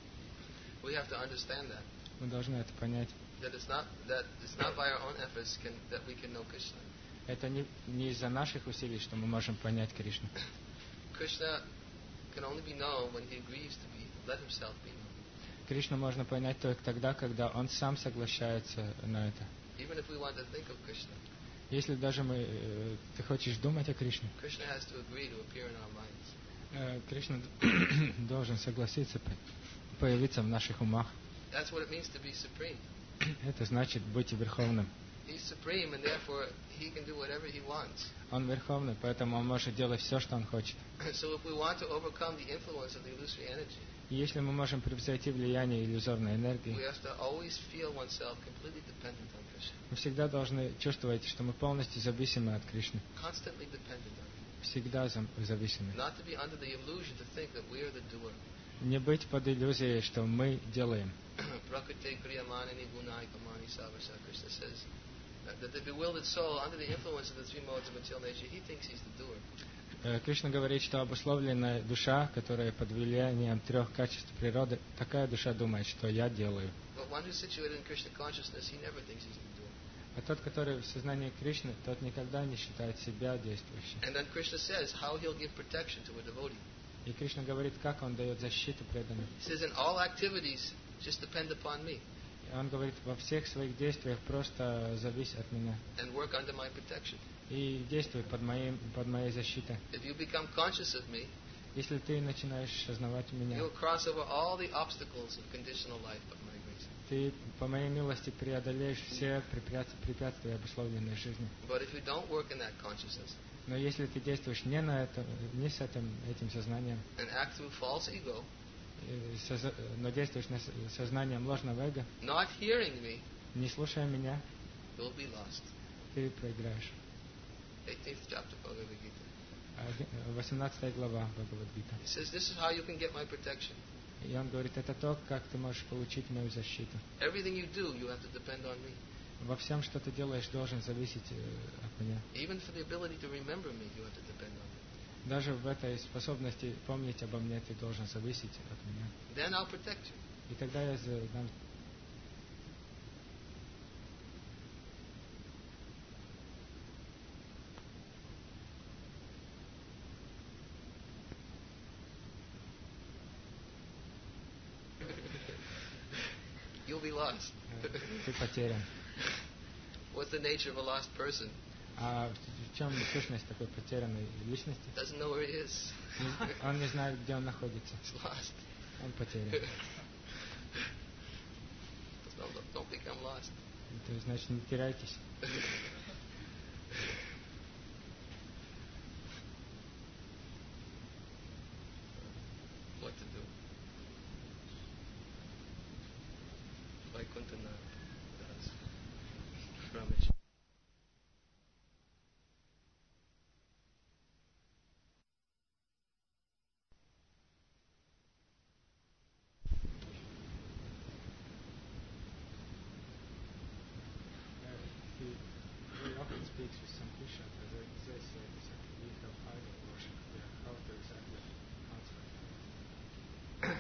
Speaker 1: We have to understand that.
Speaker 3: Мы должны это понять.
Speaker 1: That it's not that it's not by our own efforts can, that we can know Krishna.
Speaker 3: Это не, не из-за наших усилий, что мы можем понять Кришну.
Speaker 1: Krishna can only be known when he agrees to be, let himself be known.
Speaker 3: Кришну можно понять только тогда, когда он сам соглашается на это.
Speaker 1: Even if we want to think of Krishna,
Speaker 3: Если даже мы, э, ты хочешь думать о Кришне,
Speaker 1: Krishna has to agree to appear in our minds.
Speaker 3: э, Кришна должен согласиться по- появиться в наших умах.
Speaker 1: That's what it means to be supreme.
Speaker 3: Это значит быть верховным.
Speaker 1: He's supreme, and therefore he can do whatever he wants.
Speaker 3: Он верховный, поэтому он может делать все, что он хочет.
Speaker 1: So if we want to overcome the influence of the illusory energy,
Speaker 3: И если мы можем превзойти влияние иллюзорной энергии,
Speaker 1: we have to always feel oneself completely dependent on Krishna,
Speaker 3: мы всегда должны чувствовать, что мы полностью зависимы от Кришны.
Speaker 1: constantly dependent on him.
Speaker 3: Всегда зам- зависимы.
Speaker 1: Not to be under the illusion to think that we are the doer.
Speaker 3: Не быть под иллюзией, что мы делаем.
Speaker 1: Prakriti kriyamanini gunai kamani savasa. Krishna says that that the bewildered soul, under the influence of the three modes of material nature, he thinks he's the doer.
Speaker 3: Э, Кришна говорит, что обусловленная душа, которая под влиянием трех качеств природы, такая душа думает, что я делаю.
Speaker 1: But one who's situated in Krishna consciousness, he never thinks he's the doer.
Speaker 3: А тот, который в сознании Кришны, тот никогда не считает себя действующим.
Speaker 1: And then Krishna says how he'll give protection to a devotee.
Speaker 3: И Кришна говорит, как он дает защиту преданным.
Speaker 1: He says, in all activities, just depend upon me
Speaker 3: И он говорит, во всех своих действиях просто завись от меня.
Speaker 1: and work under my protection.
Speaker 3: И действуй под, моим, под моей защитой.
Speaker 1: If you become conscious of me,
Speaker 3: Если ты начинаешь осознавать меня,
Speaker 1: you'll cross over all the obstacles of conditional life by my grace.
Speaker 3: ты по моей милости преодолеешь все препятствия, препятствия обусловленной жизни.
Speaker 1: But if you don't work in that consciousness
Speaker 3: Но если ты действуешь не, на это, не с этим, этим сознанием,
Speaker 1: and act through false ego,
Speaker 3: э, соза- но действуешь на с- сознанием ложного эго,
Speaker 1: not hearing me,
Speaker 3: не слушая меня,
Speaker 1: you'll be lost.
Speaker 3: ты проиграешь.
Speaker 1: eighteenth chapter of Bhagavad Gita.
Speaker 3: А, восемнадцатая глава Бхагавад-гита.
Speaker 1: He says, this is how you can get my protection.
Speaker 3: И он говорит, это то, как ты можешь получить мою защиту.
Speaker 1: Everything you do, you have to depend on me.
Speaker 3: Во всем, что ты делаешь, должен зависеть э, от меня.
Speaker 1: Even for the ability to remember me, you have to depend on me.
Speaker 3: Даже в этой способности помнить обо мне ты должен зависеть от меня.
Speaker 1: Then I'll protect you.
Speaker 3: И тогда я за- дам.
Speaker 1: You'll be lost.
Speaker 3: э, Ты потерян.
Speaker 1: What's the nature of a lost person?
Speaker 3: А в чем сущность такой потерянной личности?
Speaker 1: Doesn't know where he is.
Speaker 3: Не- Он не знает, где он находится.
Speaker 1: He's lost.
Speaker 3: Он потерян.
Speaker 1: Don't, don't become lost.
Speaker 3: То есть, значит, не теряйтесь.
Speaker 1: What to do? Vaikuntha does. Ramage.
Speaker 3: He very often speaks with some Krishna, as they they say, that we have idol worship. Yeah, how to exactly answer it.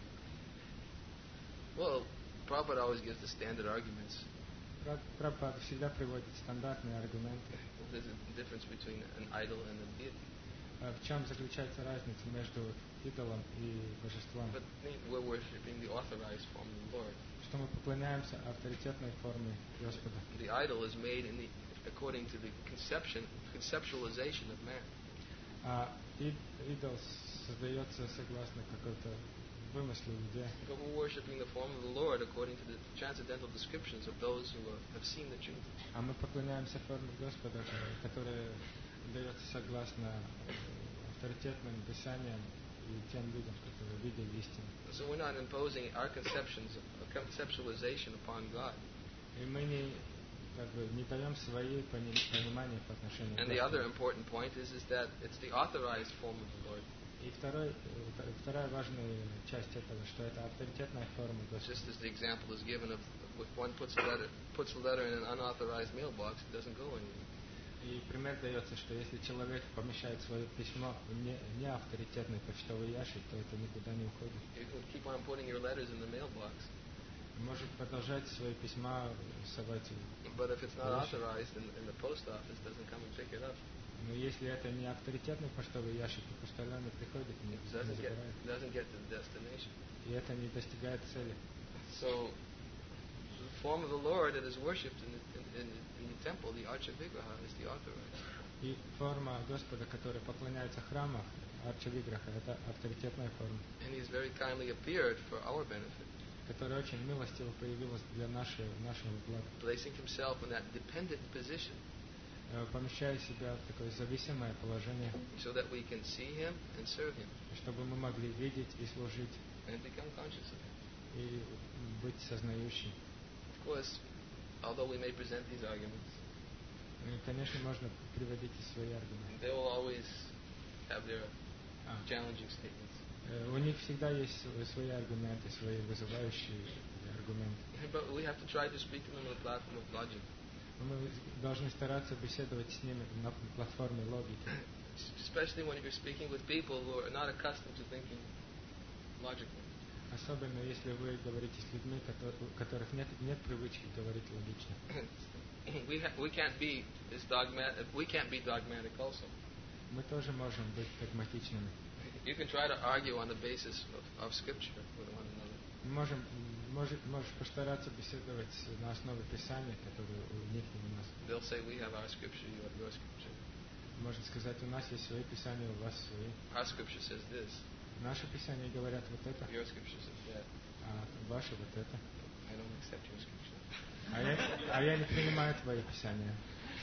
Speaker 1: Well, Prabhupada always gives the standard arguments.
Speaker 3: Пра- Прабхупада всегда приводит стандартные аргументы.
Speaker 1: There's a difference between an idol and a deity.
Speaker 3: А в чем заключается разница между идолом и божеством?
Speaker 1: But we're worshipping the authorized form of the Lord.
Speaker 3: Что мы поклоняемся авторитетной форме Господа.
Speaker 1: The idol is made in the, according to the conception, conceptualization of man.
Speaker 3: А ид- идол создается согласно какой-то вымыслу людей.
Speaker 1: But we're worshipping the form of the Lord according to the transcendental descriptions of those who are, have seen the truth.
Speaker 3: А мы поклоняемся форме Господа, э, которая дается согласно э, авторитетным писаниям и тем людям, которые видели истину.
Speaker 1: So we're not imposing our conceptions, of conceptualization upon God.
Speaker 3: И мы не, как бы, не даем свои пони- понимания по отношению к
Speaker 1: And the other
Speaker 3: Господу.
Speaker 1: important point is, is that it's the authorized form of the Lord.
Speaker 3: И второй, э, втор- вторая важная часть этого, что это авторитетная форма Господа.
Speaker 1: Just as the example is given of if one puts a letter puts a letter in an unauthorized mailbox, it doesn't go anywhere.
Speaker 3: И пример дается, что если человек помещает свое письмо в не, не авторитетный почтовый ящик, то это никуда не уходит.
Speaker 1: You can keep on putting your letters in the mailbox.
Speaker 3: Может продолжать свои письма совать.
Speaker 1: But if it's not authorized and, and the post office doesn't come and pick it up,
Speaker 3: Но если это не авторитетный почтовый ящик, то почтальон не приходит и не,
Speaker 1: it
Speaker 3: не
Speaker 1: doesn't get,
Speaker 3: забирает.
Speaker 1: doesn't get to the destination.
Speaker 3: И это не достигает цели.
Speaker 1: So, the form of the Lord that is worshipped in the, in, in, in the temple, the Archa Vigraha, is the authorized.
Speaker 3: И форма Господа, которая поклоняется в храмах, Арча Виграха, это авторитетная форма,
Speaker 1: And He's very kindly appeared for our benefit,
Speaker 3: которая очень милостиво появилась для нашего, нашего блага,
Speaker 1: placing Himself in that dependent position
Speaker 3: э, помещая себя в такое зависимое положение,
Speaker 1: so that we can see Him and serve Him
Speaker 3: чтобы мы могли видеть и служить,
Speaker 1: and become conscious of Him.
Speaker 3: и быть сознающим.
Speaker 1: Of course, although we may present these arguments,
Speaker 3: И, конечно, можно приводить и свои аргументы.
Speaker 1: they will always have their
Speaker 3: А,
Speaker 1: challenging statements.
Speaker 3: э, у них всегда есть св- свои аргументы, свои вызывающие аргументы.
Speaker 1: But we have to try to speak to them on the platform of logic,
Speaker 3: Мы должны стараться беседовать с ними на платформе логики.
Speaker 1: especially when you're speaking with people who are not accustomed to thinking logically.
Speaker 3: Особенно если вы говорите с людьми, котор- у которых нет, нет привычки говорить логично.
Speaker 1: we ha- we can't be this dogmatic. We can't be dogmatic also.
Speaker 3: Мы тоже можем быть догматичными.
Speaker 1: You can try to argue on the basis of, of scripture with one another.
Speaker 3: Мы можем, может, можешь постараться беседовать с- на основе Писания, которое у них и у нас.
Speaker 1: They'll say we have our scripture, you have your scripture.
Speaker 3: Можно сказать, у нас есть свои Писания, у вас свои.
Speaker 1: Our scripture says this,
Speaker 3: Наши Писания говорят вот это,
Speaker 1: your scripture says that.
Speaker 3: а ваши вот это.
Speaker 1: I don't accept your scripture.
Speaker 3: А я, а я не принимаю твои Писания.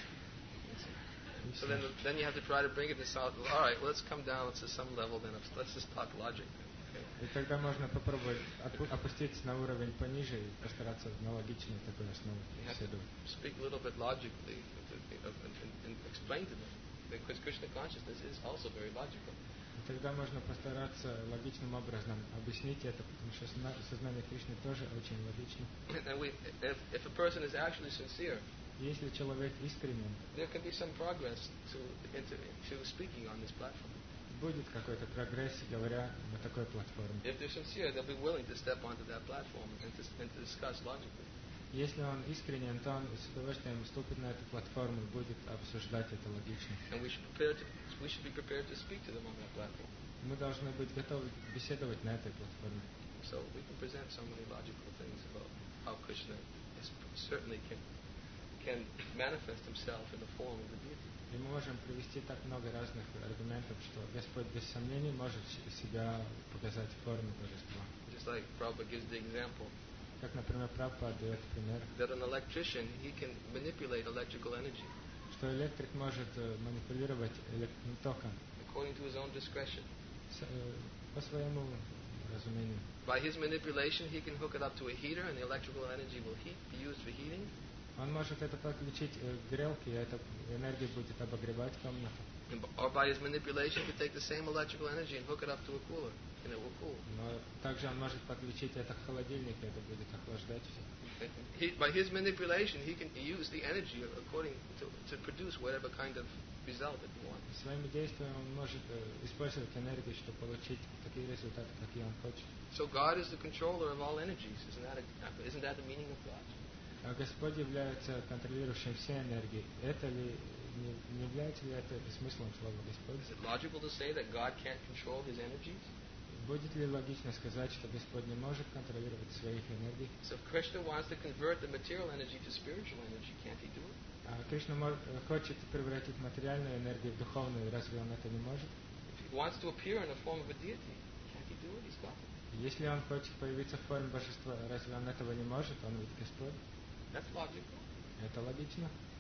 Speaker 3: И
Speaker 1: So
Speaker 3: всё.
Speaker 1: then, then you have to try to bring it to solid. All right, let's come down to some level. Then let's just talk logic. Okay?
Speaker 3: И тогда можно попробовать опу- опуститься на уровень пониже и постараться на логичной такой основе
Speaker 1: You have to
Speaker 3: беседовать.
Speaker 1: speak a little bit logically and, and, and explain to them, because Krishna consciousness is also very logical.
Speaker 3: И тогда можно постараться логичным образом объяснить это, потому что созна- сознание Кришны тоже очень логично.
Speaker 1: And we, if, if a person is actually sincere,
Speaker 3: И если человек искренен,
Speaker 1: there can be some progress to into, to speaking on this platform.
Speaker 3: будет какой-то прогресс, говоря на такой платформе.
Speaker 1: If they're sincere, they'll be willing to step onto that platform and to, and to discuss logically.
Speaker 3: Если он искренен, то он с удовольствием вступит на эту платформу и будет обсуждать это логично.
Speaker 1: And we should prepare to, we should be prepared to speak to them on that platform.
Speaker 3: Мы должны быть готовы беседовать на этой платформе.
Speaker 1: So we can present so many logical things about how Krishna is, certainly can can manifest himself in the form of the deity.
Speaker 3: И мы можем привести так много разных аргументов, что Господь без сомнений может себя показать в форме божества.
Speaker 1: Just like Prabhupada gives the example
Speaker 3: Как, например, Прабхупада дает пример,
Speaker 1: that an electrician, he can manipulate electrical energy
Speaker 3: что электрик может э, манипулировать элек- током
Speaker 1: according to his own discretion.
Speaker 3: с- э, по своему разумению.
Speaker 1: By his manipulation, he can hook it up to a heater, and the electrical energy will heat, be used for heating.
Speaker 3: Он может это подключить э, к грелке, и эта энергия будет обогревать комнату.
Speaker 1: And, b- or by his manipulation, he could take the same electrical energy and hook it up to a cooler, and it will cool.
Speaker 3: Но также он может подключить это к холодильнику, и это будет охлаждать все.
Speaker 1: He, by his manipulation, he can use the energy according to, to produce whatever kind of result that he wants.
Speaker 3: Своими действиями он может э, использовать энергию, чтобы получить такие результаты, какие он хочет.
Speaker 1: So God is the controller of all energies. Isn't that, a, isn't that the meaning of God?
Speaker 3: А Господь является контролирующим все энергии. Это ли не, не является ли это смыслом слова Господь?
Speaker 1: Is it logical to say that God can't control his energies?
Speaker 3: Будет ли логично сказать, что Господь не может контролировать своих энергий?
Speaker 1: So if Krishna wants to convert the material energy to spiritual energy, can't he do it?
Speaker 3: А Кришна мо- хочет превратить материальную энергию в духовную, разве он это не может?
Speaker 1: If he wants to appear in the form of a deity, can't he do it? He's God.
Speaker 3: Если он хочет появиться в форме божества, разве он этого не может? Он ведь Господь.
Speaker 1: That's logical.
Speaker 3: Это логично.